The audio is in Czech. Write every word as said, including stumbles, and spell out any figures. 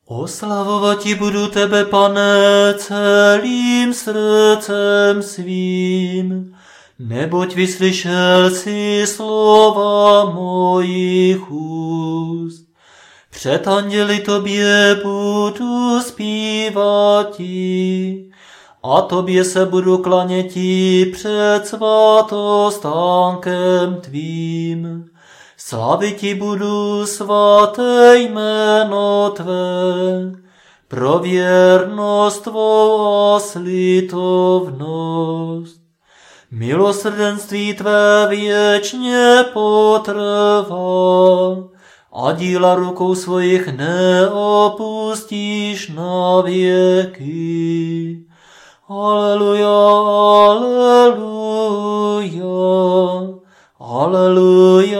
Oslavovati budu tebe, Pane, celým srdcem svým, neboť vyslyšel si slova mojich úst. Před anděli tobě budu zpívati, a tobě se budu klaněti před svatostánkem tvým. Slaviti budu svaté jméno tvé, pro věrnost tvou a slitovnost. Milosrdenství tvé věčně potrvá, a díla rukou svojich neopustíš na věky. Aleluja, aleluja, aleluja.